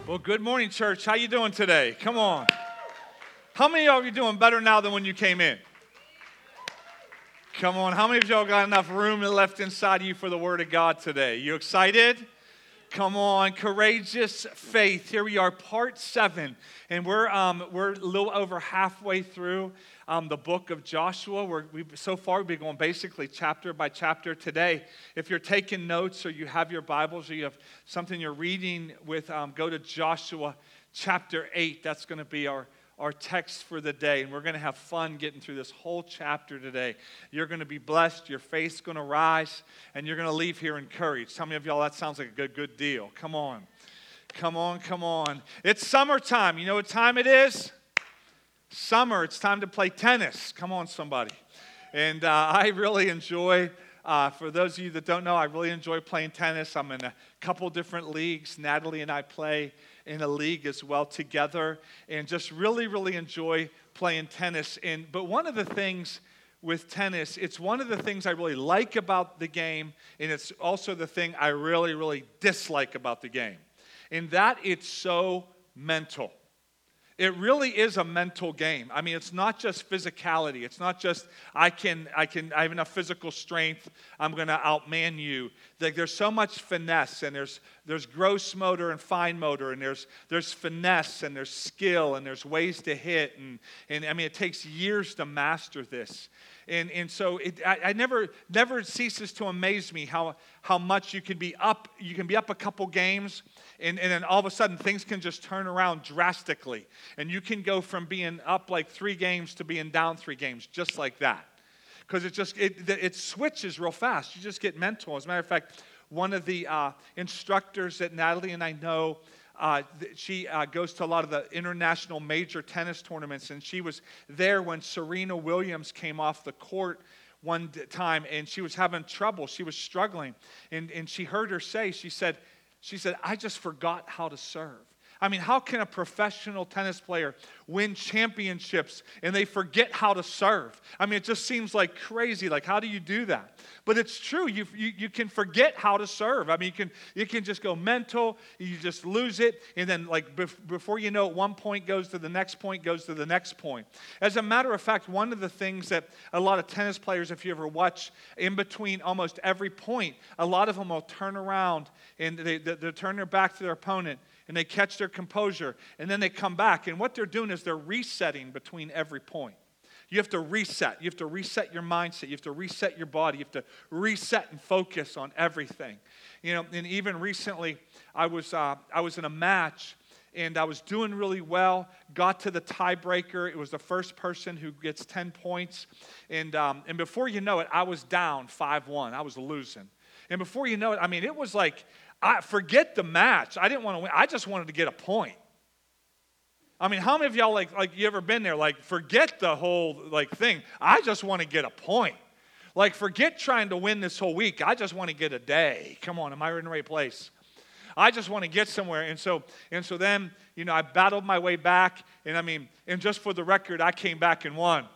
Well, good morning, church. How you doing today? Come on. How many of you are doing better now than when you came in? Come on. How many of y'all got enough room left inside of you for the Word of God today? You excited? Come on. Courageous faith. Here we are, part 7. And we're a little over halfway through the book of Joshua. So far, we've been going basically chapter by chapter today. If you're taking notes or you have your Bibles or you have something you're reading with, go to Joshua chapter 8. That's going to be our text for the day, and we're going to have fun getting through this whole chapter today. You're going to be blessed, your faith's going to rise, and you're going to leave here encouraged. How many of y'all, that sounds like a good deal? Come on. Come on, come on. It's summertime. You know what time it is? Summer. It's time to play tennis. Come on, somebody. And I really enjoy, for those of you that don't know, I really enjoy playing tennis. I'm in a couple different leagues. Natalie and I play in a league as well together, and just really, really enjoy playing tennis. But one of the things with tennis, it's one of the things I really like about the game, and it's also the thing I really, really dislike about the game, in that it's so mental. It really is a mental game. I mean, it's not just physicality. It's not just I have enough physical strength, I'm going to outman you. There's so much finesse, and there's gross motor and fine motor, and there's finesse, and there's skill, and there's ways to hit, and I mean, it takes years to master this. And so I never ceases to amaze me how much you can be up a couple games, and then all of a sudden things can just turn around drastically. And you can go from being up like 3 games to being down 3 games just like that. Because it switches real fast. You just get mental. As a matter of fact, one of the instructors that Natalie and I know, she goes to a lot of the international major tennis tournaments, and she was there when Serena Williams came off the court one time, and she was having trouble. She was struggling, and she heard her say, she said, I just forgot how to serve. I mean, how can a professional tennis player win championships and they forget how to serve? I mean, it just seems like crazy. Like, how do you do that? But it's true. You can forget how to serve. I mean, you can just go mental. You just lose it. And then, like, before you know it, one point goes to the next point, goes to the next point. As a matter of fact, one of the things that a lot of tennis players, if you ever watch, in between almost every point, a lot of them will turn around and they turn their back to their opponent, and they catch their composure, and then they come back. And what they're doing is they're resetting between every point. You have to reset. You have to reset your mindset. You have to reset your body. You have to reset and focus on everything. You know, and even recently, I was in a match, and I was doing really well, got to the tiebreaker. It was the first person who gets 10 points. And before you know it, I was down 5-1. I was losing. And before you know it, I mean, it was like, forget the match. I didn't want to win. I just wanted to get a point. I mean, how many of y'all, like you ever been there, like, forget the whole, like, thing. I just want to get a point. Like, forget trying to win this whole week. I just want to get a day. Come on, am I in the right place? I just want to get somewhere. And so then, you know, I battled my way back. And I mean, and just for the record, I came back and won.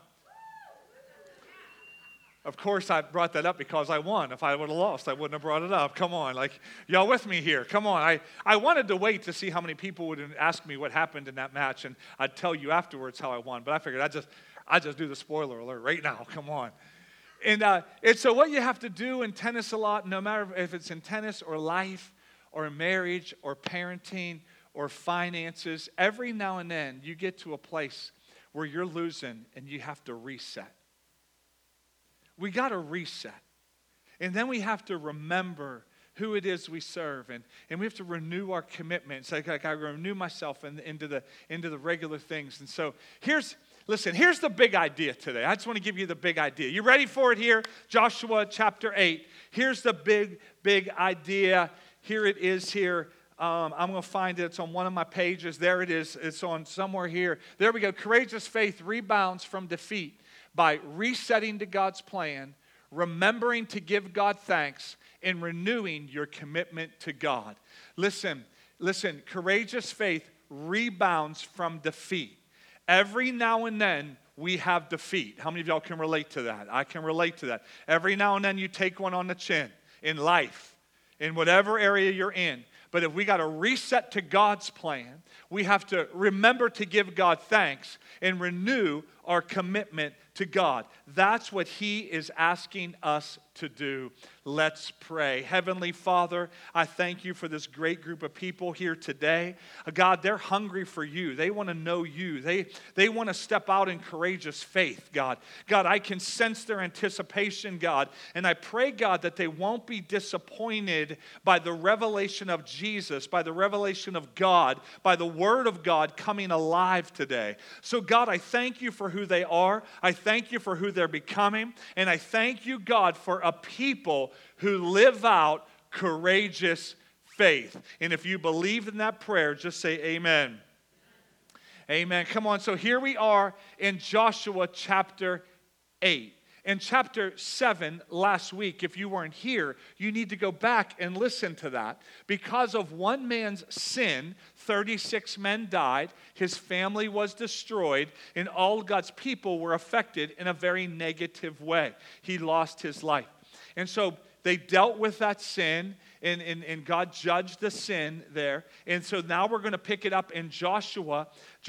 Of course, I brought that up because I won. If I would have lost, I wouldn't have brought it up. Come on, like, y'all with me here? Come on. I wanted to wait to see how many people would ask me what happened in that match, and I'd tell you afterwards how I won. But I figured I'd just do the spoiler alert right now. Come on. And so what you have to do in tennis a lot, no matter if it's in tennis or life or marriage or parenting or finances, every now and then you get to a place where you're losing and you have to reset. We got to reset. And then we have to remember who it is we serve. And we have to renew our commitments. Like I renew myself into the regular things. And so here's the big idea today. I just want to give you the big idea. You ready for it here? Joshua chapter 8. Here's the big idea. Here it is here. I'm going to find it. It's on one of my pages. There it is. It's on somewhere here. There we go. Courageous faith rebounds from defeat by resetting to God's plan, remembering to give God thanks, and renewing your commitment to God. Listen, courageous faith rebounds from defeat. Every now and then, we have defeat. How many of y'all can relate to that? I can relate to that. Every now and then, you take one on the chin in life, in whatever area you're in. But if we got to reset to God's plan, we have to remember to give God thanks and renew our commitment to God. That's what He is asking us to do. Let's pray. Heavenly Father, I thank you for this great group of people here today. God, they're hungry for you. They want to know you. They want to step out in courageous faith, God. God, I can sense their anticipation, God. And I pray, God, that they won't be disappointed by the revelation of Jesus, by the revelation of God, by the Word of God coming alive today. So, God, I thank you for who they are. I thank you for who they're becoming. And I thank you, God, for a people who live out courageous faith. And if you believe in that prayer, just say amen. Amen. Come on. So here we are in Joshua chapter 8. In chapter 7 last week, if you weren't here, you need to go back and listen to that. Because of one man's sin, 36 men died, his family was destroyed, and all God's people were affected in a very negative way. He lost his life. And so they dealt with that sin, and God judged the sin there. And so now we're going to pick it up in Joshua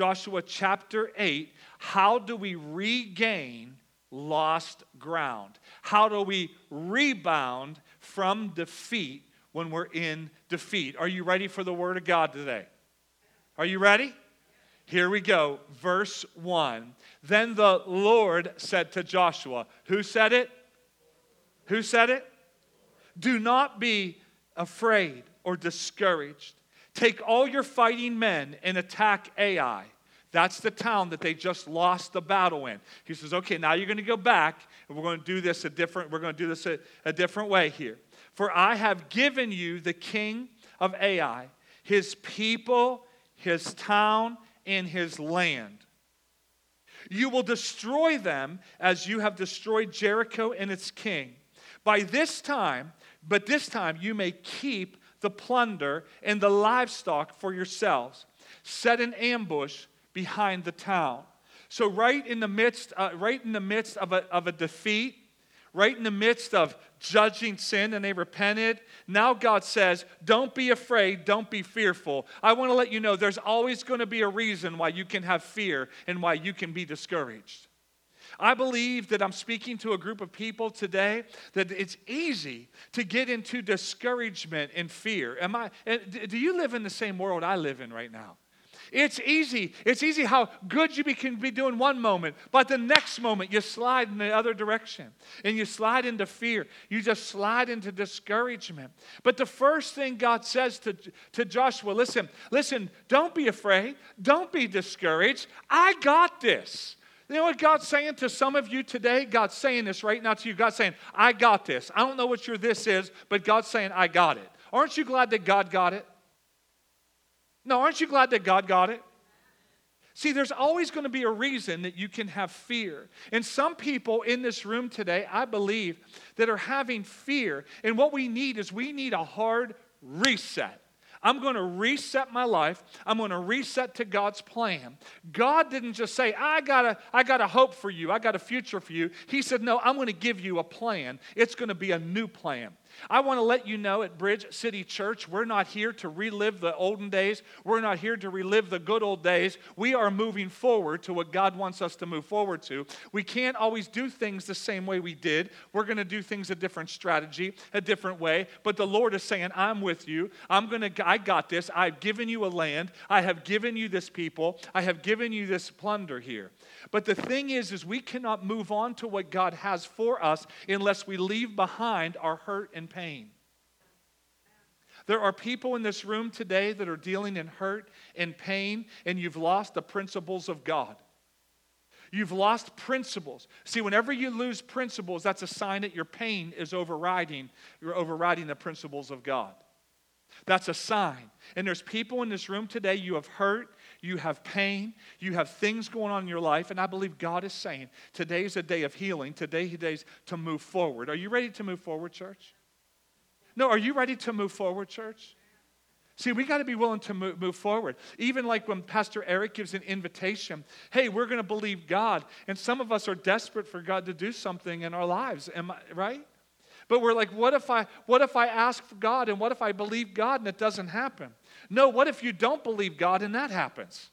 chapter 8. How do we regain lost ground? How do we rebound from defeat when we're in defeat? Are you ready for the Word of God today? Are you ready? Here we go. Verse 1. Then the Lord said to Joshua. Who said it? Who said it? Do not be afraid or discouraged. Take all your fighting men and attack Ai. That's the town that they just lost the battle in. He says, okay, now you're going to go back, and we're going to do this a different way here. For I have given you the king of Ai, his people, his town, and his land. You will destroy them as you have destroyed Jericho and its king. But this time you may keep the plunder and the livestock for yourselves. Set an ambush behind the town. So right in the midst of a defeat, right in the midst of judging sin, and they repented, now God says, don't be afraid, don't be fearful. I want to let you know there's always going to be a reason why you can have fear and why you can be discouraged. I believe that I'm speaking to a group of people today that it's easy to get into discouragement and fear. Do you live in the same world I live in right now? It's easy how good you can be doing one moment, but the next moment you slide in the other direction. And you slide into fear. You just slide into discouragement. But the first thing God says to Joshua, listen, don't be afraid. Don't be discouraged. I got this. You know what God's saying to some of you today? God's saying this right now to you. God's saying, I got this. I don't know what your this is, but God's saying, I got it. Aren't you glad that God got it? No, aren't you glad that God got it? See, there's always going to be a reason that you can have fear. And some people in this room today, I believe, that are having fear. And what we need a hard reset. I'm going to reset my life. I'm going to reset to God's plan. God didn't just say, I got a hope for you. I got a future for you. He said, no, I'm going to give you a plan. It's going to be a new plan. I want to let you know at Bridge City Church, we're not here to relive the olden days. We're not here to relive the good old days. We are moving forward to what God wants us to move forward to. We can't always do things the same way we did. We're going to do things a different strategy, a different way. But the Lord is saying, I'm with you. I got this. I've given you a land. I have given you this people. I have given you this plunder here. But the thing is we cannot move on to what God has for us unless we leave behind our hurt and pain. There are people in this room today that are dealing in hurt and pain, and you've lost the principles of God. You've lost principles. See, whenever you lose principles, that's a sign that your pain is overriding the principles of God. That's a sign. And there's people in this room today, you have hurt, you have pain, you have things going on in your life, and I believe God is saying, today is a day of healing, today is to move forward. Are you ready to move forward, church? No, are you ready to move forward, church? See, we got to be willing to move forward. Even like when Pastor Eric gives an invitation, hey, we're going to believe God, and some of us are desperate for God to do something in our lives, am I right? But we're like, what if I ask for God, and what if I believe God and it doesn't happen? No, what if you don't believe God and that happens?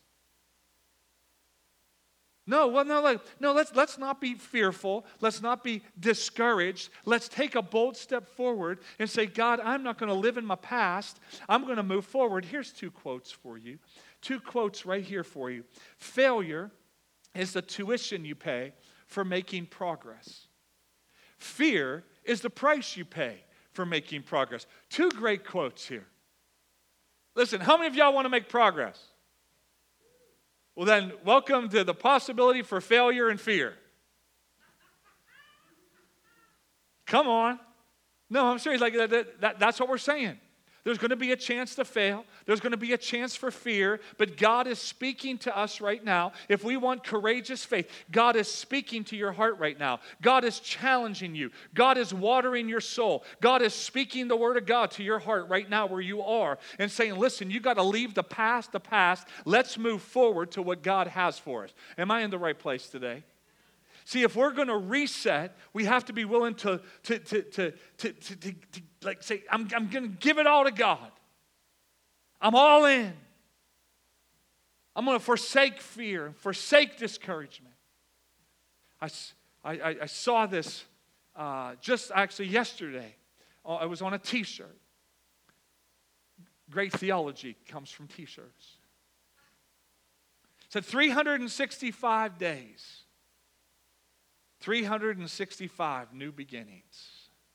No, let's not be fearful. Let's not be discouraged. Let's take a bold step forward and say, God, I'm not going to live in my past. I'm going to move forward. Here's 2 quotes for you. 2 quotes right here for you. Failure is the tuition you pay for making progress. Fear is the price you pay for making progress. 2 great quotes here. Listen, how many of y'all want to make progress? Well then, welcome to the possibility for failure and fear. Come on. No, I'm serious. Like that's what we're saying. There's going to be a chance to fail. There's going to be a chance for fear. But God is speaking to us right now. If we want courageous faith, God is speaking to your heart right now. God is challenging you. God is watering your soul. God is speaking the word of God to your heart right now where you are and saying, listen, you got to leave the past. Let's move forward to what God has for us. Am I in the right place today? See, if we're going to reset, we have to be willing to like say, I'm going to give it all to God. I'm all in. I'm going to forsake fear, forsake discouragement. I saw this just actually yesterday. I was on a T-shirt. Great theology comes from T-shirts. It said 365 days. 365 new beginnings.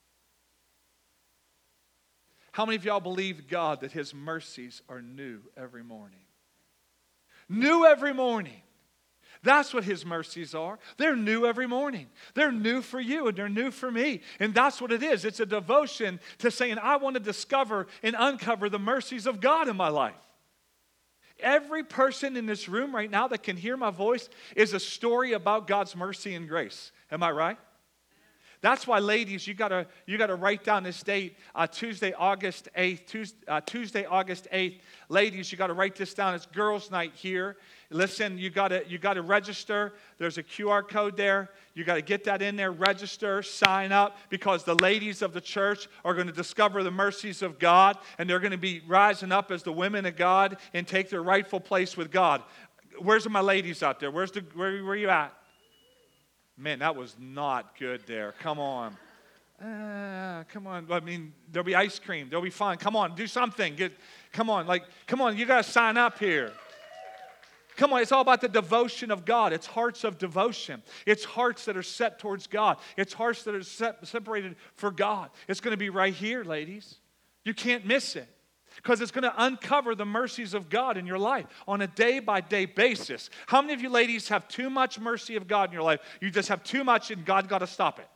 How many of y'all believe God that His mercies are new every morning? New every morning. That's what His mercies are. They're new every morning. They're new for you and they're new for me. And that's what it is. It's a devotion to saying, I want to discover and uncover the mercies of God in my life. Every person in this room right now that can hear my voice is a story about God's mercy and grace. Am I right? That's why, ladies, you gotta write down this date, Tuesday, August 8th. Tuesday, August 8th. Ladies, you gotta write this down. It's girls' night here. Listen, you gotta register. There's a QR code there. You gotta get that in there, register, sign up, because the ladies of the church are going to discover the mercies of God, and they're going to be rising up as the women of God and take their rightful place with God. Where's my ladies out there? Where are you at? Man, that was not good there. Come on. Come on. I mean, there'll be ice cream. There'll be fun. Come on, do something. Come on, you got to sign up here. Come on, it's all about the devotion of God. It's hearts of devotion. It's hearts that are set towards God. It's hearts that are separated for God. It's going to be right here, ladies. You can't miss it. Because it's going to uncover the mercies of God in your life on a day-by-day basis. How many of you ladies have too much mercy of God in your life? You just have too much and God got to stop it.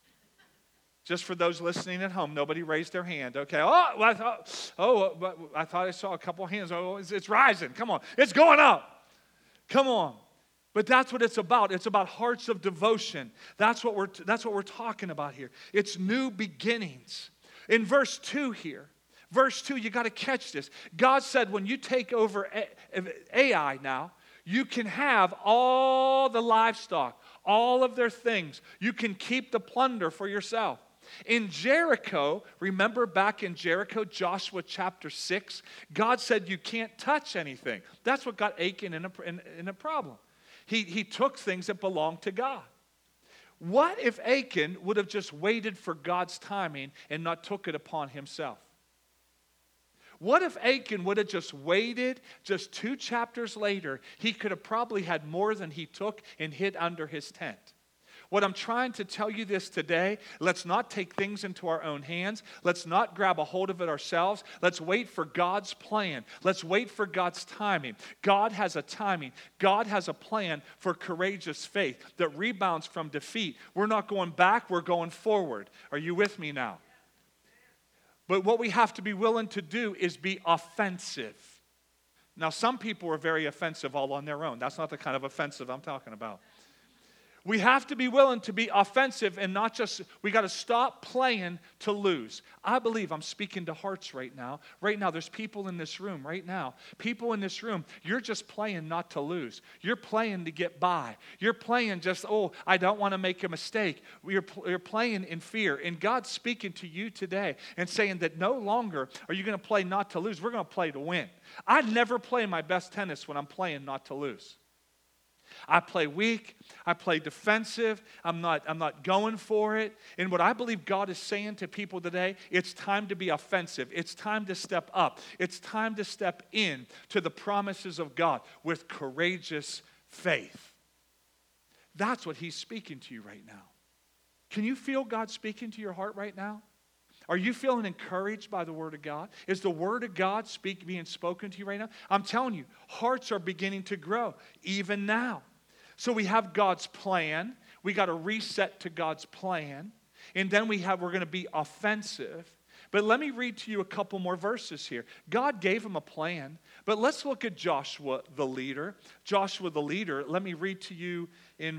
Just for those listening at home, nobody raised their hand. Okay. I thought I saw a couple hands. Oh, it's rising. Come on. It's going up. Come on. But that's what it's about. It's about hearts of devotion. That's what we're talking about here. It's new beginnings. In verse 2 here, Verse 2, you got to catch this. God said when you take over Ai now, you can have all the livestock, all of their things. You can keep the plunder for yourself. In Jericho, remember back in Jericho, Joshua chapter 6, God said you can't touch anything. That's what got Achan in a problem. He took things that belonged to God. What if Achan would have just waited for God's timing and not took it upon himself? What if Achan would have just waited just 2 chapters later? He could have probably had more than he took and hid under his tent. What I'm trying to tell you this today, let's not take things into our own hands. Let's not grab a hold of it ourselves. Let's wait for God's plan. Let's wait for God's timing. God has a timing. God has a plan for courageous faith that rebounds from defeat. We're not going back, we're going forward. Are you with me now? But what we have to be willing to do is be offensive. Now, some people are very offensive all on their own. That's not the kind of offensive I'm talking about. We have to be willing to be offensive and not just, we got to stop playing to lose. I believe I'm speaking to hearts right now. Right now, there's people in this room right now. People in this room, you're just playing not to lose. You're playing to get by. You're playing just, I don't want to make a mistake. You're playing in fear. And God's speaking to you today and saying that no longer are you going to play not to lose. We're going to play to win. I never play my best tennis when I'm playing not to lose. I play weak. I play defensive. I'm not going for it. And what I believe God is saying to people today, it's time to be offensive. It's time to step up. It's time to step in to the promises of God with courageous faith. That's what He's speaking to you right now. Can you feel God speaking to your heart right now? Are you feeling encouraged by the Word of God? Is the Word of God being spoken to you right now? I'm telling you, hearts are beginning to grow even now. So we have God's plan. We got to reset to God's plan. And then we're going to be offensive. But let me read to you a couple more verses here. God gave him a plan. But let's look at Joshua the leader. Joshua the leader, let me read to you in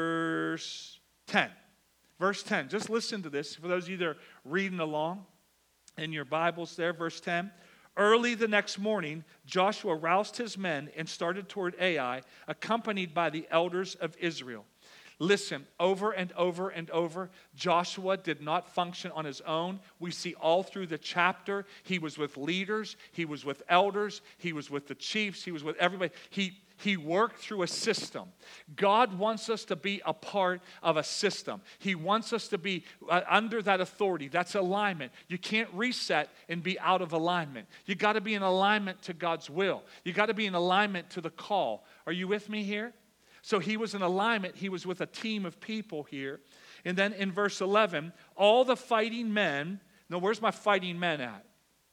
verse 10. Verse 10, just listen to this. For those of you that are reading along in your Bibles there, verse 10. Early the next morning, Joshua roused his men and started toward Ai, accompanied by the elders of Israel. Listen, over and over and over, Joshua did not function on his own. We see all through the chapter, he was with leaders, he was with elders, he was with the chiefs, he was with everybody. He worked through a system. God wants us to be a part of a system. He wants us to be under that authority. That's alignment. You can't reset and be out of alignment. You got to be in alignment to God's will. You got to be in alignment to the call. Are you with me here? So he was in alignment. He was with a team of people here. And then in verse 11, all the fighting men. Now, where's my fighting men at?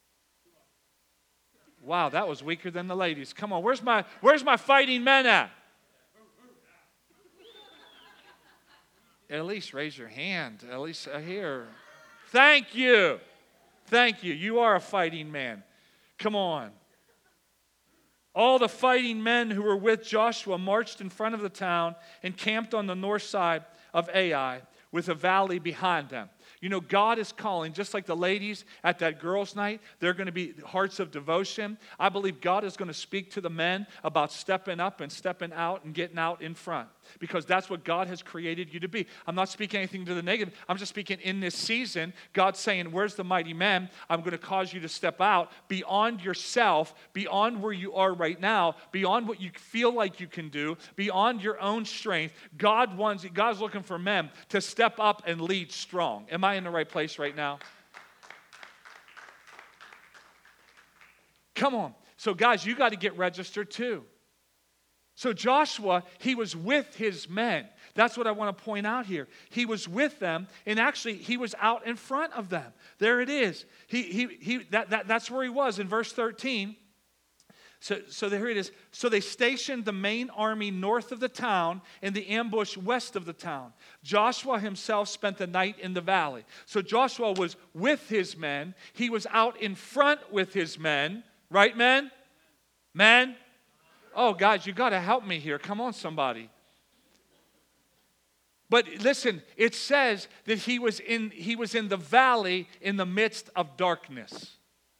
Wow, that was weaker than the ladies. Come on, where's my fighting men at? At least raise your hand. At least here. Thank you. Thank you. You are a fighting man. Come on. All the fighting men who were with Joshua marched in front of the town and camped on the north side of Ai with a valley behind them. You know, God is calling, just like the ladies at that girls' night, they're going to be hearts of devotion. I believe God is going to speak to the men about stepping up and stepping out and getting out in front, because that's what God has created you to be. I'm not speaking anything to the negative. I'm just speaking in this season. God's saying, where's the mighty men? I'm going to cause you to step out beyond yourself, beyond where you are right now, beyond what you feel like you can do, beyond your own strength. God's looking for men to step up and lead strong. Am I in the right place right now? Come on. So guys, you got to get registered too. So Joshua, he was with his men. That's what I want to point out here. He was with them, and actually he was out in front of them. There it is. That's where he was in verse 13. So there it is. So they stationed the main army north of the town and the ambush west of the town. Joshua himself spent the night in the valley. So Joshua was with his men. He was out in front with his men. Right, men? Men? Oh, guys, you got to help me here. Come on, somebody. But listen, it says that he was in the valley in the midst of darkness.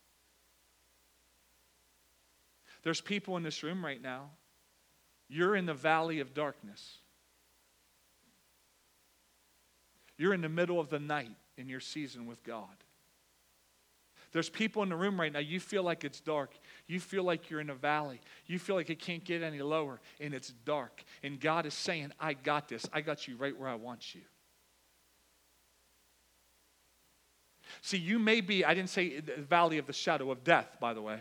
There's people in this room right now. You're in the valley of darkness. You're in the middle of the night in your season with God. There's people in the room right now, you feel like it's dark. You feel like you're in a valley. You feel like it can't get any lower, and it's dark. And God is saying, I got this. I got you right where I want you. See, you may be, I didn't say the valley of the shadow of death, by the way.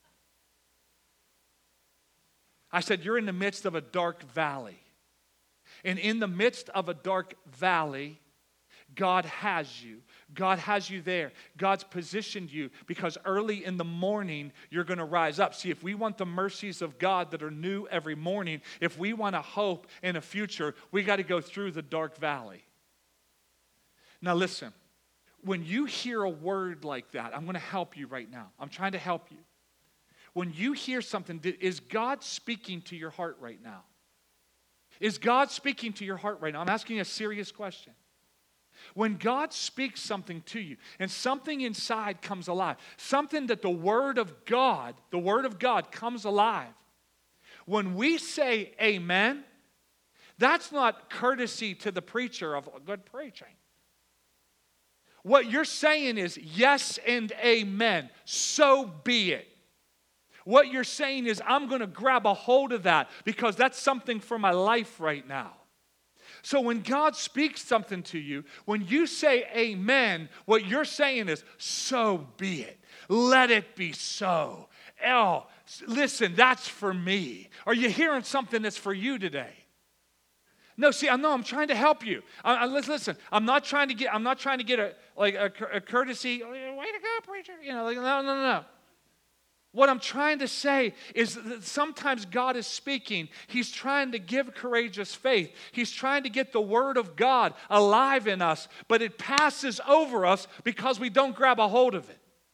I said, you're in the midst of a dark valley. And in the midst of a dark valley, God has you. God has you there. God's positioned you because early in the morning, you're going to rise up. See, if we want the mercies of God that are new every morning, if we want a hope and a future, we got to go through the dark valley. Now listen, when you hear a word like that, I'm going to help you right now. I'm trying to help you. When you hear something, is God speaking to your heart right now? Is God speaking to your heart right now? I'm asking a serious question. When God speaks something to you and something inside comes alive, something that the Word of God comes alive, when we say amen, that's not courtesy to the preacher of good preaching. What you're saying is yes and amen, so be it. What you're saying is, I'm going to grab a hold of that because that's something for my life right now. So when God speaks something to you, when you say amen, what you're saying is, so be it. Let it be so. Oh, listen, that's for me. Are you hearing something that's for you today? No, see, I'm trying to help you. Listen, I'm not trying to get a courtesy. Way to go, preacher. No. What I'm trying to say is that sometimes God is speaking. He's trying to give courageous faith. He's trying to get the Word of God alive in us, but it passes over us because we don't grab a hold of it.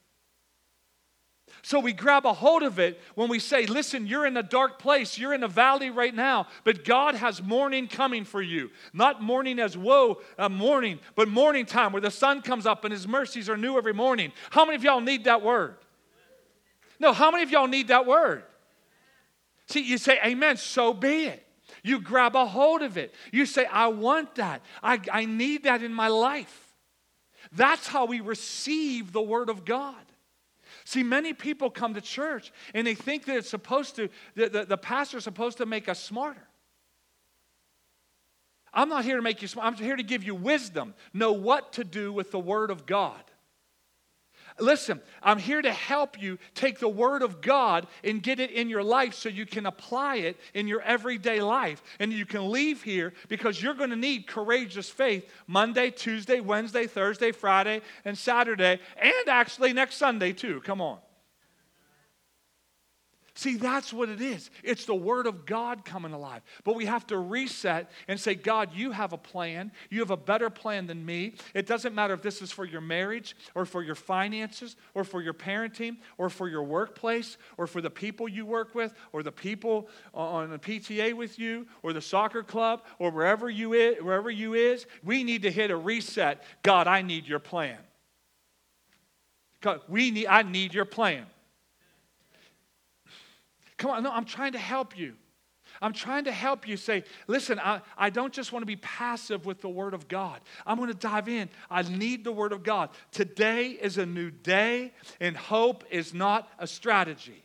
So we grab a hold of it when we say, listen, you're in a dark place. You're in a valley right now, but God has morning coming for you. Not morning as morning, but morning time where the sun comes up and His mercies are new every morning. How many of y'all need that word? No, how many of y'all need that word? See, you say, amen, so be it. You grab a hold of it. You say, I want that. I need that in my life. That's how we receive the Word of God. See, many people come to church and they think that it's supposed to, the pastor's supposed to make us smarter. I'm not here to make you smart. I'm here to give you wisdom. Know what to do with the Word of God. Listen, I'm here to help you take the Word of God and get it in your life so you can apply it in your everyday life. And you can leave here because you're going to need courageous faith Monday, Tuesday, Wednesday, Thursday, Friday, and Saturday, and actually next Sunday too. Come on. See, that's what it is. It's the Word of God coming alive. But we have to reset and say, God, you have a plan. You have a better plan than me. It doesn't matter if this is for your marriage or for your finances or for your parenting or for your workplace or for the people you work with or the people on the PTA with you or the soccer club or wherever you is. We need to hit a reset. God, I need your plan. God, I need your plan. Come on, no, I'm trying to help you. I'm trying to help you say, listen, I don't just want to be passive with the Word of God. I'm going to dive in. I need the Word of God. Today is a new day, and hope is not a strategy.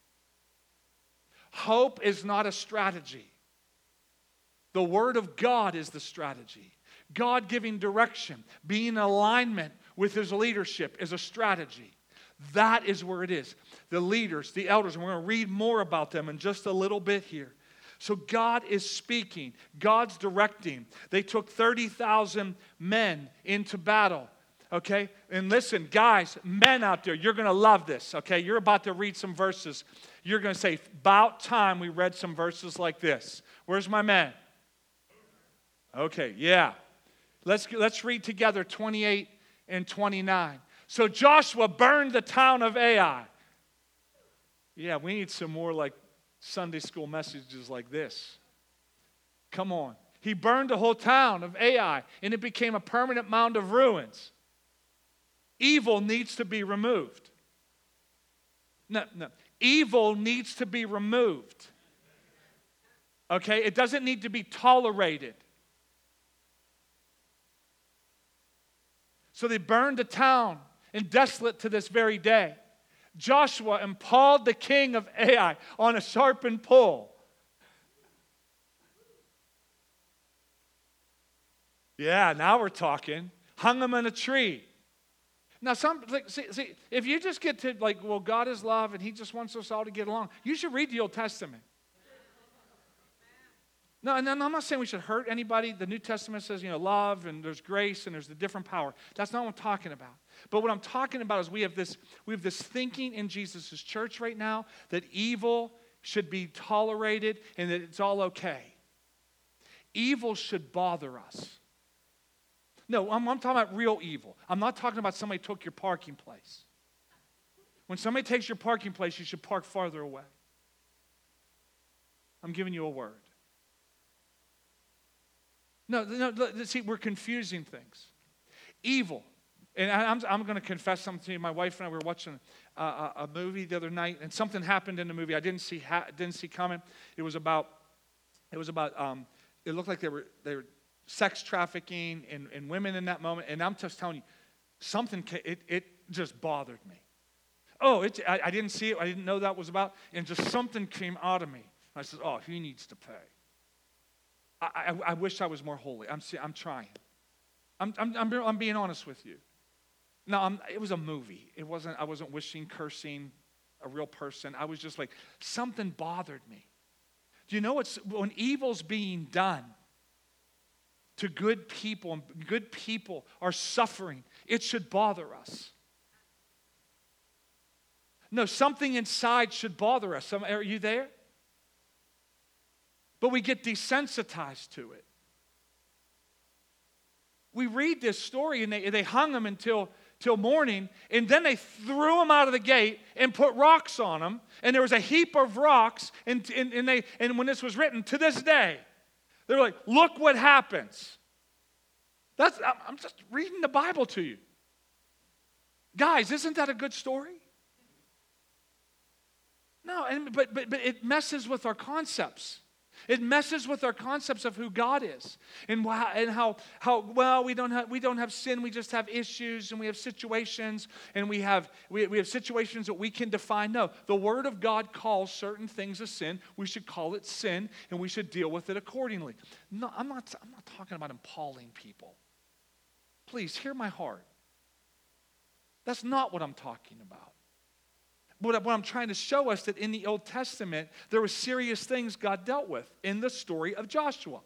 Hope is not a strategy. The Word of God is the strategy. God giving direction, being in alignment with His leadership is a strategy. That is where it is. The leaders, the elders, and we're going to read more about them in just a little bit here. So God is speaking. God's directing. They took 30,000 men into battle. Okay? And listen, guys, men out there, you're going to love this. Okay? You're about to read some verses. You're going to say, about time we read some verses like this. Where's my man? Okay, yeah. Let's read together 28 and 29. So Joshua burned the town of Ai. Yeah, we need some more like Sunday school messages like this. Come on. He burned the whole town of Ai, and it became a permanent mound of ruins. Evil needs to be removed. No. Evil needs to be removed. Okay? It doesn't need to be tolerated. So they burned the town, and desolate to this very day. Joshua impaled the king of Ai on a sharpened pole. Yeah, now we're talking. Hung him in a tree. Now, see, if you just get to well, God is love and He just wants us all to get along, you should read the Old Testament. No, and I'm not saying we should hurt anybody. The New Testament says, love and there's grace and there's the different power. That's not what I'm talking about. But what I'm talking about is we have this thinking in Jesus' church right now that evil should be tolerated and that it's all okay. Evil should bother us. No, I'm talking about real evil. I'm not talking about somebody took your parking place. When somebody takes your parking place, you should park farther away. I'm giving you a word. No, see, we're confusing things. Evil. And I'm going to confess something to you. My wife and I were watching a movie the other night, and something happened in the movie I didn't see coming. It looked like they were sex trafficking and women in that moment. And I'm just telling you, it just bothered me. I didn't see it. I didn't know that was about. And just something came out of me. I said, he needs to pay. I wish I was more holy. I'm trying. I'm being honest with you. No, it was a movie. I wasn't wishing, cursing a real person. I was just like, something bothered me. Do you know when evil's being done to good people, and good people are suffering, it should bother us. No, something inside should bother us. Are you there? But we get desensitized to it. We read this story, and they hung him until morning, and then they threw him out of the gate and put rocks on him, and there was a heap of rocks, and when this was written, to this day, they're like, look what happens. I'm just reading the Bible to you. Guys, isn't that a good story? No, but it messes with our concepts. It messes with our concepts of who God is and how we don't have sin, we just have issues, and we have situations, and we have situations that we can define. No, the Word of God calls certain things a sin. We should call it sin, and we should deal with it accordingly. No, I'm not talking about impaling people. Please hear my heart. That's not what I'm talking about. What I'm trying to show us that in the Old Testament, there were serious things God dealt with in the story of Joshua.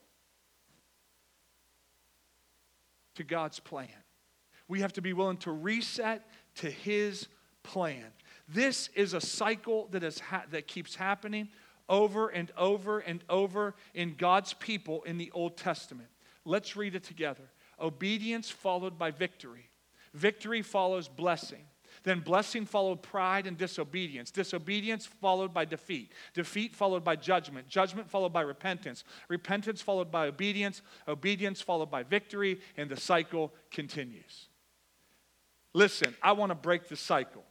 To God's plan. We have to be willing to reset to His plan. This is a cycle that keeps happening over and over and over in God's people in the Old Testament. Let's read it together. Obedience followed by victory. Victory follows blessing. Then blessing followed pride and disobedience. Disobedience followed by defeat. Defeat followed by judgment. Judgment followed by repentance. Repentance followed by obedience. Obedience followed by victory. And the cycle continues. Listen, I want to break the cycle.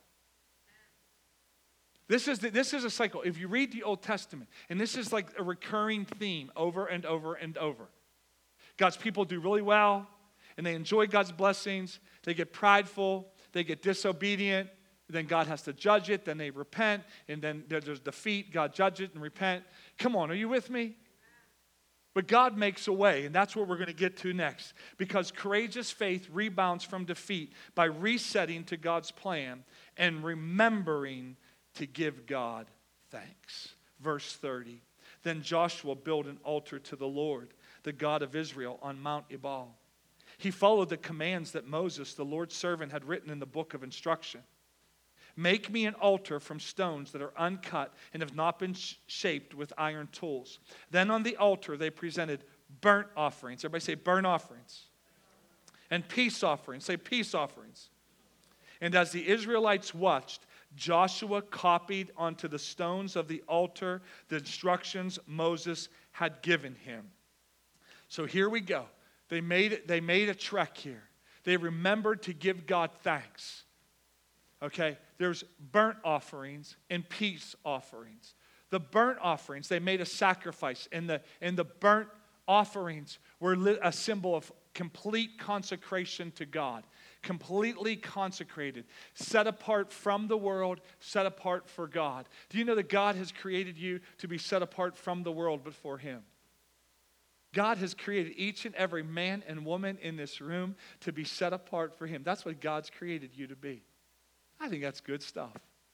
This is a cycle. If you read the Old Testament, and this is like a recurring theme over and over and over. God's people do really well, and they enjoy God's blessings. They get prideful. They get disobedient, then God has to judge it, then they repent, and then there's defeat, God judges it and repent. Come on, are you with me? But God makes a way, and that's what we're going to get to next. Because courageous faith rebounds from defeat by resetting to God's plan and remembering to give God thanks. Verse 30, then Joshua built an altar to the Lord, the God of Israel, on Mount Ebal. He followed the commands that Moses, the Lord's servant, had written in the book of instruction. Make me an altar from stones that are uncut and have not been shaped with iron tools. Then on the altar they presented burnt offerings. Everybody say burnt offerings. And peace offerings. Say peace offerings. And as the Israelites watched, Joshua copied onto the stones of the altar the instructions Moses had given him. So here we go. They made a trek here. They remembered to give God thanks. Okay? There's burnt offerings and peace offerings. The burnt offerings, they made a sacrifice. And the burnt offerings were a symbol of complete consecration to God. Completely consecrated. Set apart from the world, set apart for God. Do you know that God has created you to be set apart from the world but for Him? God has created each and every man and woman in this room to be set apart for Him. That's what God's created you to be. I think that's good stuff.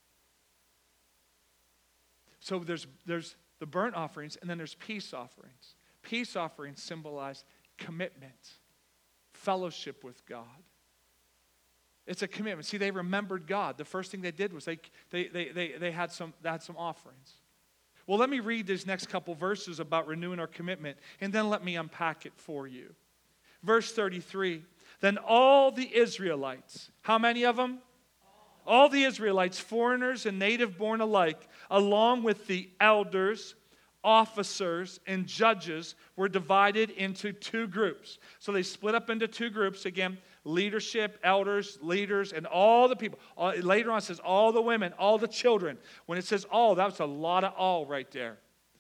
So there's the burnt offerings, and then there's peace offerings. Peace offerings symbolize commitment, fellowship with God. It's a commitment. See, they remembered God. The first thing they did was they had some offerings. Well, let me read these next couple verses about renewing our commitment, and then let me unpack it for you. Verse 33, then all the Israelites, how many of them? All the Israelites, foreigners and native born alike, along with the elders, officers, and judges were divided into two groups. So they split up into two groups. Again, leadership, elders, leaders, and all the people. Later on it says all the women, all the children. When it says all, that's a lot of all right there.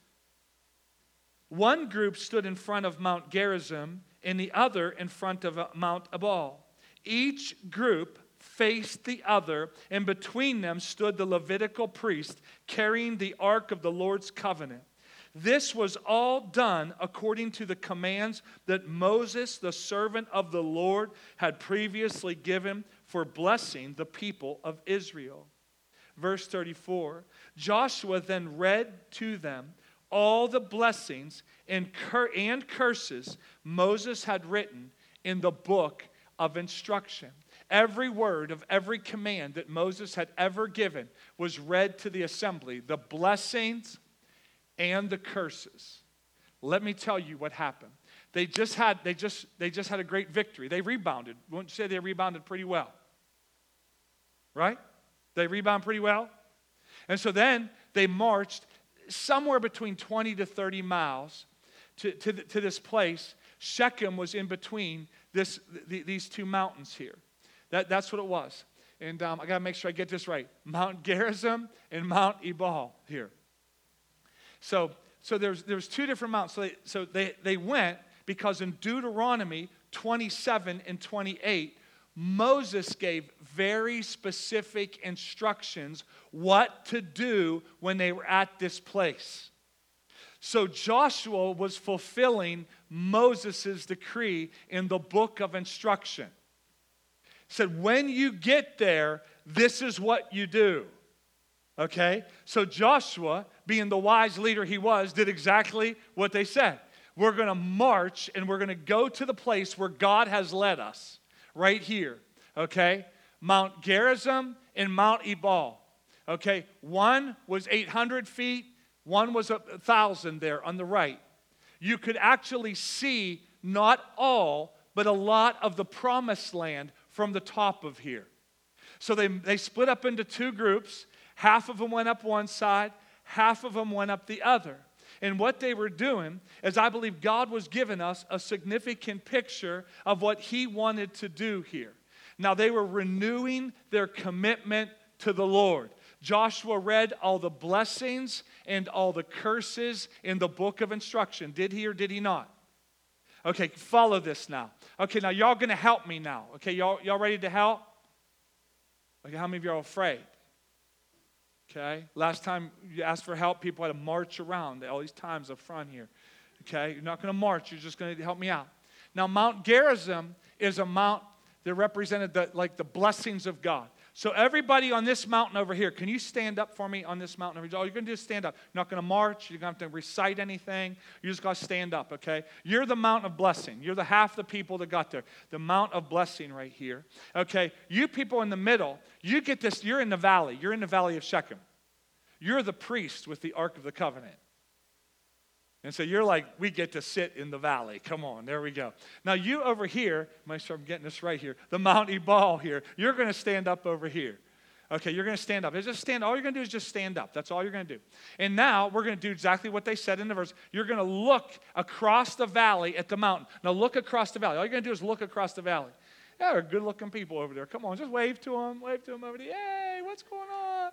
One group stood in front of Mount Gerizim and the other in front of Mount Ebal. Each group faced the other, and between them stood the Levitical priest carrying the ark of the Lord's covenant. This was all done according to the commands that Moses, the servant of the Lord, had previously given for blessing the people of Israel. Verse 34, Joshua then read to them all the blessings and curses Moses had written in the book of instruction. Every word of every command that Moses had ever given was read to the assembly. The blessings and the curses. Let me tell you what happened. They just had a great victory. They rebounded. Wouldn't you say they rebounded pretty well? Right? They rebounded pretty well. And so then they marched somewhere between 20 to 30 miles to this place. Shechem was in between these two mountains here. That's what it was. And I got to make sure I get this right. Mount Gerizim and Mount Ebal here. So there's two different mountains. So they went because in Deuteronomy 27 and 28, Moses gave very specific instructions what to do when they were at this place. So Joshua was fulfilling Moses' decree in the book of instruction. Said, when you get there, this is what you do. Okay? So Joshua, being the wise leader he was, did exactly what they said. We're going to march and we're going to go to the place where God has led us. Right here. Okay? Mount Gerizim and Mount Ebal. Okay? One was 800 feet. One was 1,000 there on the right. You could actually see not all, but a lot of the promised land from the top of here. So they split up into two groups. Half of them went up one side, half of them went up the other. And what they were doing is, I believe God was giving us a significant picture of what He wanted to do here. Now, they were renewing their commitment to the Lord. Joshua read all the blessings and all the curses in the book of instruction. Did he or did he not? Okay, follow this now. Okay, now y'all going to help me now. Okay, y'all ready to help? Okay, how many of y'all are afraid? Okay, last time you asked for help, people had to march around all these times up front here. Okay, you're not going to march, you're just going to help me out. Now, Mount Gerizim is a mount that represented the blessings of God. So everybody on this mountain over here, can you stand up for me on this mountain over here? All you're going to do is stand up. You're not going to march. You're going to have to recite anything. You just got to stand up, okay? You're the mountain of blessing. You're the half the people that got there. The mount of blessing right here. Okay, you people in the middle, you get this. You're in the valley. You're in the valley of Shechem. You're the priest with the Ark of the Covenant. And so you're like, we get to sit in the valley. Come on, there we go. Now you over here, make sure I'm getting this right here, the Mount Ebal here, you're going to stand up over here. Okay, you're going to stand up. It's just stand. All you're going to do is just stand up. That's all you're going to do. And now we're going to do exactly what they said in the verse. You're going to look across the valley at the mountain. Now look across the valley. All you're going to do is look across the valley. Yeah, there are good-looking people over there. Come on, just wave to them. Wave to them over there. Hey, what's going on?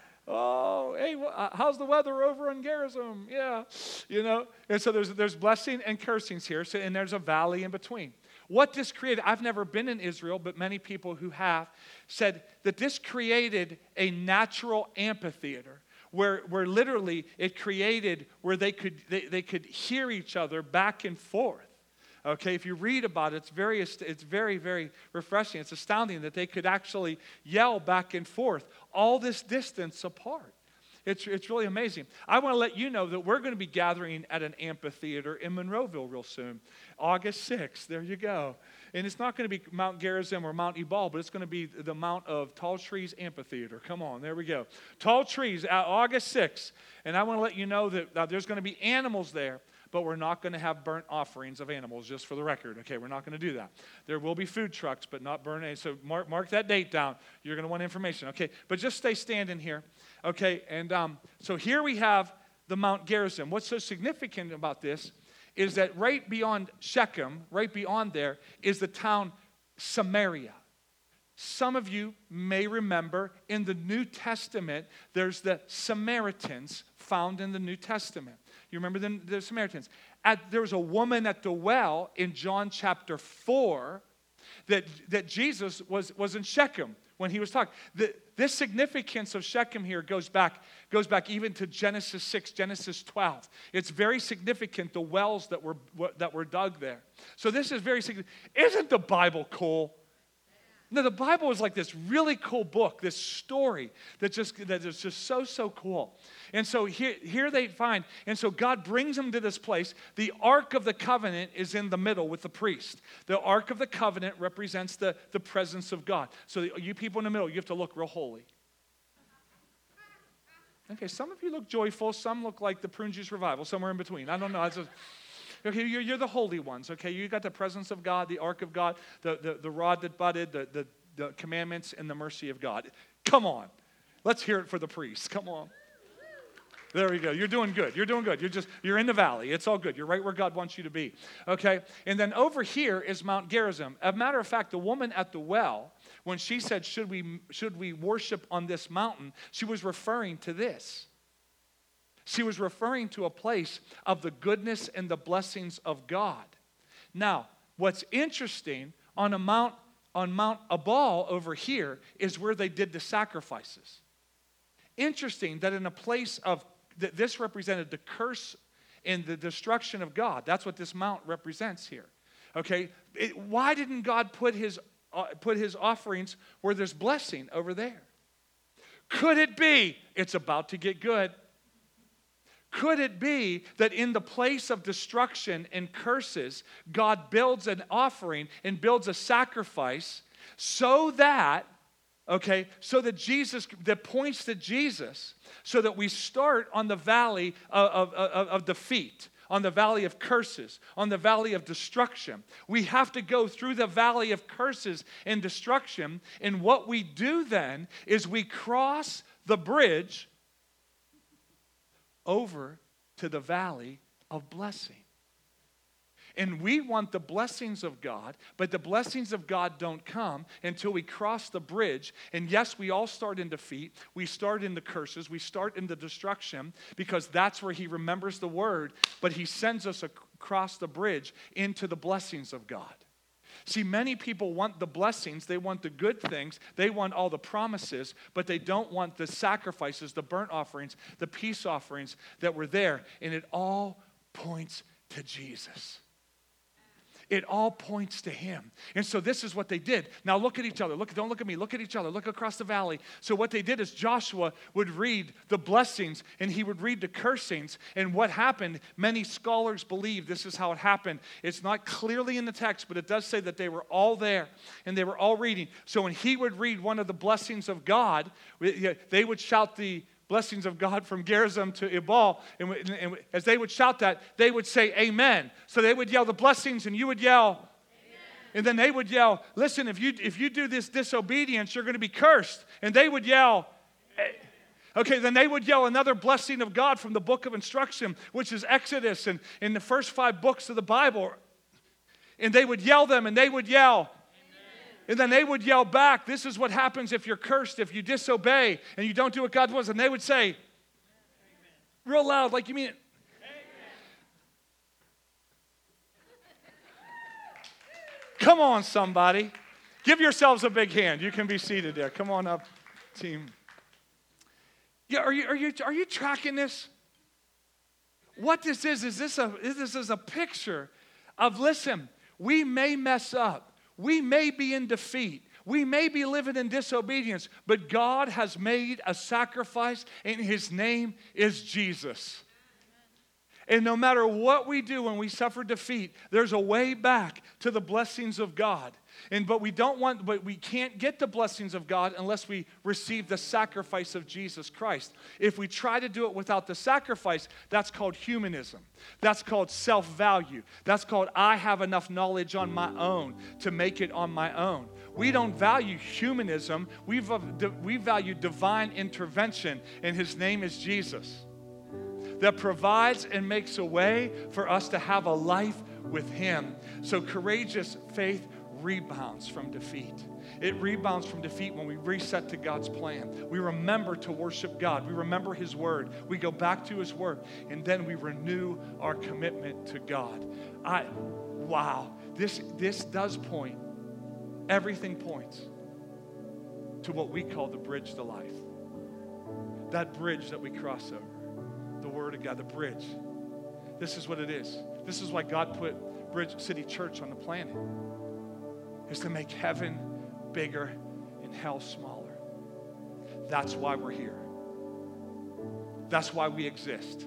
Oh, hey, how's the weather over in Gerizim? Yeah, you know. And so there's blessing and cursings here, and there's a valley in between. What this created, I've never been in Israel, but many people who have said that this created a natural amphitheater where literally it created where they could hear each other back and forth. Okay, if you read about it, it's very, very refreshing. It's astounding that they could actually yell back and forth all this distance apart. It's really amazing. I want to let you know that we're going to be gathering at an amphitheater in Monroeville real soon. August 6th, there you go. And it's not going to be Mount Gerizim or Mount Ebal, but it's going to be the Mount of Tall Trees Amphitheater. Come on, there we go. Tall Trees, August 6th. And I want to let you know that there's going to be animals there. But we're not going to have burnt offerings of animals, just for the record. Okay, we're not going to do that. There will be food trucks, but not burnt animals. So mark that date down. You're going to want information. Okay, but just stay standing here. Okay, and so here we have the Mount Gerizim. What's so significant about this is that right beyond Shechem, right beyond there, is the town Samaria. Some of you may remember in the New Testament, there's the Samaritans found in the New Testament. You remember the Samaritans? There was a woman at the well in John chapter 4 that Jesus was in Shechem when he was talking. This significance of Shechem here goes back even to Genesis 6, Genesis 12. It's very significant, the wells that were dug there. So this is very significant. Isn't the Bible cool? No, the Bible is like this really cool book, this story that is just so cool. And so here they find, and so God brings them to this place. The Ark of the Covenant is in the middle with the priest. The Ark of the Covenant represents the presence of God. So you people in the middle, you have to look real holy. Okay, some of you look joyful, some look like the prune juice revival, somewhere in between. I don't know. Okay, you're the holy ones, okay? You got the presence of God, the ark of God, the rod that budded, the commandments, and the mercy of God. Come on. Let's hear it for the priests. Come on. There we go. You're doing good. You're doing good. You're in the valley. It's all good. You're right where God wants you to be, okay? And then over here is Mount Gerizim. As a matter of fact, the woman at the well, when she said, should we worship on this mountain, she was referring to this. She was referring to a place of the goodness and the blessings of God. Now, what's interesting, on Mount Ebal over here is where they did the sacrifices. Interesting that in a place of, this represented the curse and the destruction of God. That's what this mount represents here. Okay, why didn't God put his offerings where there's blessing over there? Could it be it's about to get good? Could it be that in the place of destruction and curses, God builds an offering and builds a sacrifice so that Jesus, that points to Jesus, so that we start on the valley of defeat, on the valley of curses, on the valley of destruction. We have to go through the valley of curses and destruction, and what we do then is we cross the bridge over to the valley of blessing. And we want the blessings of God, but the blessings of God don't come until we cross the bridge. And yes, we all start in defeat. We start in the curses. We start in the destruction because that's where he remembers the word. But he sends us across the bridge into the blessings of God. See, many people want the blessings, they want the good things, they want all the promises, but they don't want the sacrifices, the burnt offerings, the peace offerings that were there. And it all points to Jesus. It all points to him. And so this is what they did. Now look at each other. Don't look at me. Look at each other. Look across the valley. So what they did is Joshua would read the blessings and he would read the cursings. And what happened, many scholars believe this is how it happened. It's not clearly in the text, but it does say that they were all there and they were all reading. So when he would read one of the blessings of God, they would shout the blessings of God from Gerizim to Ebal. And as they would shout that, they would say amen. So they would yell the blessings and you would yell amen. And then they would yell, listen, if you do this disobedience, you're going to be cursed. And they would yell, okay, then they would yell another blessing of God from the book of instruction, which is Exodus and in the first 5 books of the Bible. And they would yell them and they would yell. And then they would yell back, this is what happens if you're cursed, if you disobey and you don't do what God wants. And they would say, real loud, like you mean it. Come on, somebody. Give yourselves a big hand. You can be seated there. Come on up, team. Yeah, are you tracking this? What this is a picture of, listen, we may mess up. We may be in defeat. We may be living in disobedience, but God has made a sacrifice, and his name is Jesus. And no matter what we do when we suffer defeat, there's a way back to the blessings of God. But we can't get the blessings of God unless we receive the sacrifice of Jesus Christ. If we try to do it without the sacrifice, that's called humanism. That's called self-value. That's called I have enough knowledge on my own to make it on my own. We don't value humanism. We value divine intervention, and his name is Jesus. that provides and makes a way for us to have a life with Him. So courageous faith rebounds from defeat. It rebounds from defeat when we reset to God's plan. We remember to worship God. We remember His Word. We go back to His Word, and then we renew our commitment to God. Wow, this does point, everything points to what we call the bridge to life. That bridge that we cross over, the Word of God, the bridge. This is what it is. This is why God put Bridge City Church on the planet, is to make heaven bigger and hell smaller. That's why we're here. That's why we exist.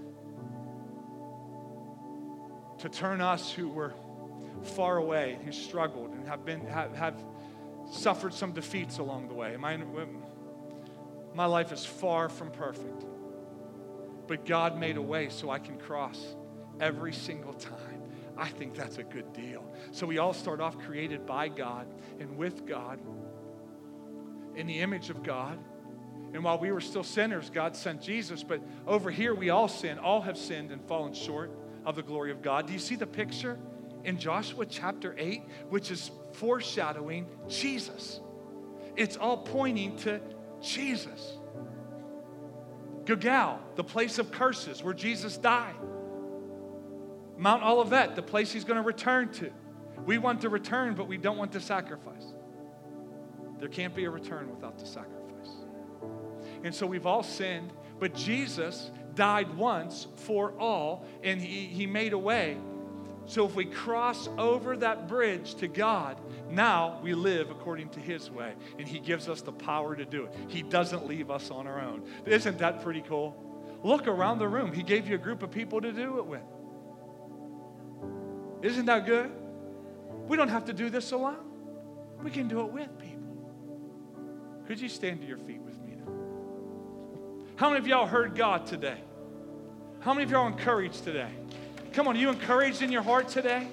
To turn us who were far away, who struggled and have suffered some defeats along the way. My life is far from perfect. But God made a way so I can cross every single time. I think that's a good deal. So we all start off created by God and with God, in the image of God. And while we were still sinners, God sent Jesus. But over here, we all sin. All have sinned and fallen short of the glory of God. Do you see the picture in Joshua chapter 8, which is foreshadowing Jesus? It's all pointing to Jesus. Gilgal, the place of curses where Jesus died. Mount Olivet, the place He's going to return to. We want to return, but we don't want to sacrifice. There can't be a return without the sacrifice. And so we've all sinned, but Jesus died once for all, and He made a way. So if we cross over that bridge to God, now we live according to His way, and He gives us the power to do it. He doesn't leave us on our own. Isn't that pretty cool? Look around the room. He gave you a group of people to do it with. Isn't that good? We don't have to do this alone. We can do it with people. Could you stand to your feet with me now? How many of y'all heard God today? How many of y'all are encouraged today? Come on, are you encouraged in your heart today?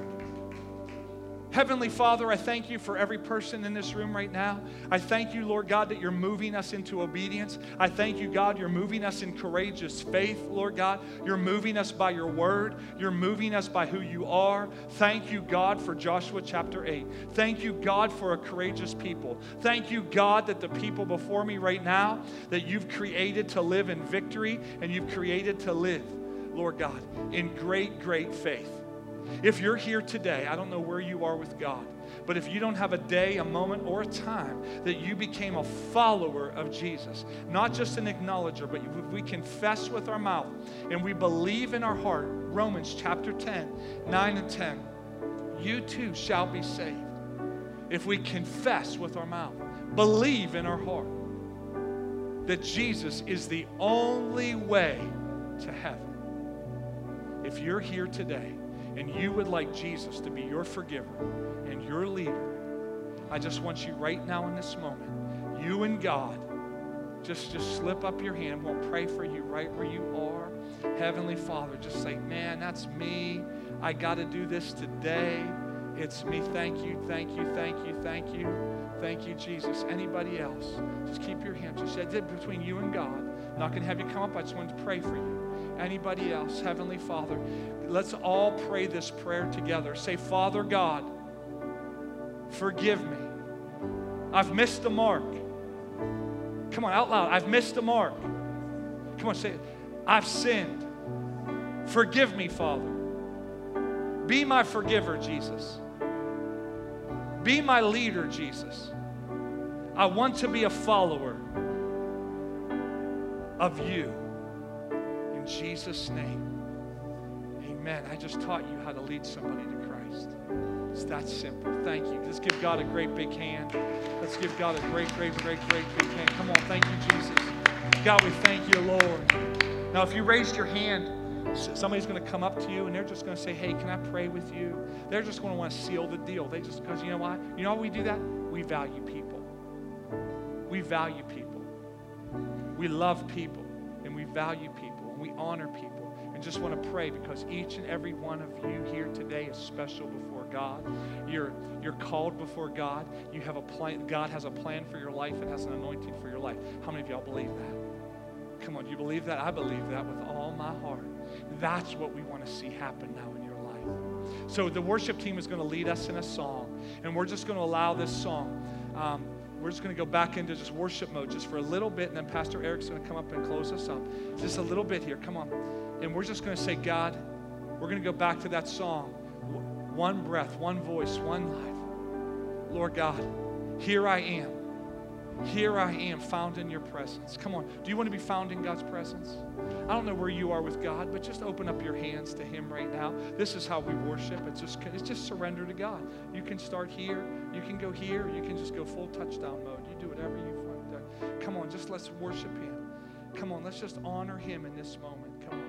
Heavenly Father, I thank You for every person in this room right now. I thank You, Lord God, that You're moving us into obedience. I thank You, God, You're moving us in courageous faith, Lord God. You're moving us by Your word. You're moving us by who You are. Thank You, God, for Joshua chapter 8. Thank You, God, for a courageous people. Thank You, God, that the people before me right now, that You've created to live in victory, and You've created to live, Lord God, in great, great faith. If you're here today, I don't know where you are with God, but if you don't have a day, a moment, or a time that you became a follower of Jesus, not just an acknowledger, but we confess with our mouth and we believe in our heart, Romans chapter 10, 9 and 10, you too shall be saved. If we confess with our mouth, believe in our heart that Jesus is the only way to heaven. If you're here today, and you would like Jesus to be your forgiver and your leader, I just want you right now in this moment, you and God, just slip up your hand. We'll pray for you right where you are. Heavenly Father, just say, man, that's me. I got to do this today. It's me. Thank You, thank You, thank You, thank You. Thank You, Jesus. Anybody else? Just keep your hand. Just say, between you and God. I'm not going to have you come up. I just wanted to pray for you. Anybody else? Heavenly Father, let's all pray this prayer together. Say, Father God, forgive me. I've missed the mark. Come on, out loud. I've missed the mark. Come on, say it. I've sinned. Forgive me, Father. Be my forgiver, Jesus. Be my leader, Jesus. I want to be a follower of You. In Jesus' name, amen. I just taught you how to lead somebody to Christ. It's that simple. Thank you. Let's give God a great big hand. Let's give God a great, great, great, great big hand. Come on, thank you, Jesus. God, we thank You, Lord. Now, if you raised your hand, somebody's going to come up to you and they're just going to say, hey, can I pray with you? They're just going to want to seal the deal. Because you know why? You know why we do that? We value people. We value people. We love people and we value people and we honor people. And just want to pray because each and every one of you here today is special before God. You're called before God. You have a plan. God has a plan for your life and has an anointing for your life. How many of y'all believe that? Come on, you believe that? I believe that with all my heart. That's what we want to see happen now in your life. So the worship team is going to lead us in a song, and we're just going to allow this song. We're just going to go back into just worship mode just for a little bit, and then Pastor Eric's going to come up and close us up. Just a little bit here. Come on. And we're just going to say, God, we're going to go back to that song. One breath, one voice, one life. Lord God, here I am. Here I am, found in your presence. Come on. Do you want to be found in God's presence? I don't know where you are with God, but just open up your hands to him right now. This is how we worship. It's just surrender to God. You can start here. You can go here. You can just go full touchdown mode. You do whatever you want to. Come on, just let's worship him. Come on, let's just honor him in this moment. Come on.